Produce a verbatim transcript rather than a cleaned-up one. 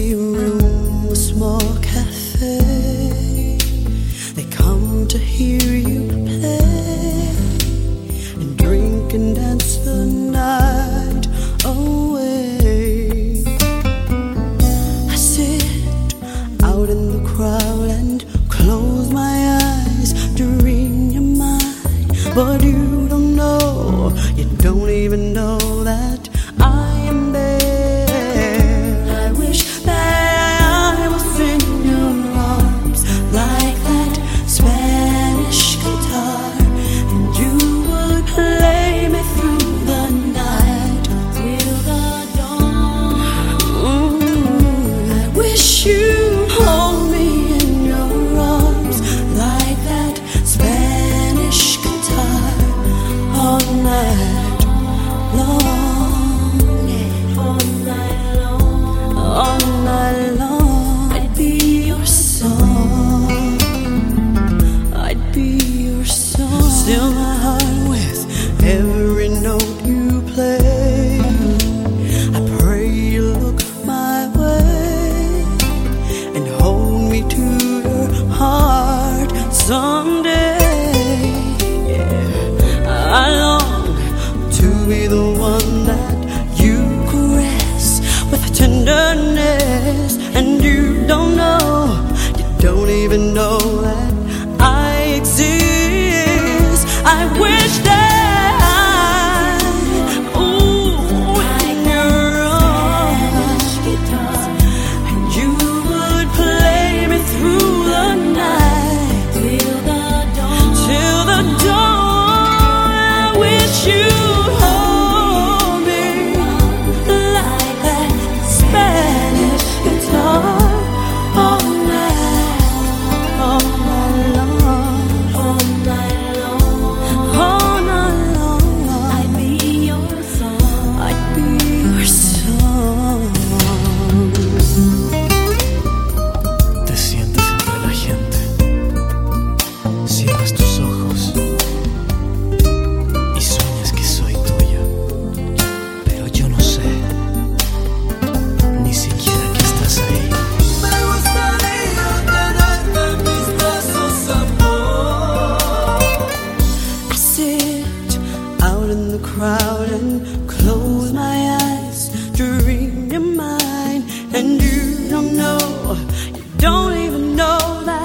empty room, a small cafe. They come to hear you play and drink and dance the night away. I sit out in the crowd and close my eyes to read your mind, but you don't know, you don't even know that I am there. I wish that I was in your arms like that Spanish guitar, and you would play me through the night till the dawn. Mm, I wish you'd hold me in your arms like that Spanish guitar all night long. All night long, I'd be your song. I'd be your song. Still my heart with every note you play. I pray you look my way and hold me to your heart someday. Yeah, I long to be the one that you caress with tenderness, and you don't know, you don't even know that I exist. I wish that I, ooh, in your arms, and you would play me through the night till the dawn. Till the dawn, I wish you'd hold me like that Spanish guitar all night, all night long, all night long, all night long. I'd be your song, I'd be your song. Te sientes entre la gente, cierras tus ojos y sueñas que soy tuya, pero yo no sé ni siquiera que estás ahí. Me gustaría tenerte en mis brazos, amor. I sit out in the crowd and close my eyes to read your mind, and you don't know, you don't even know that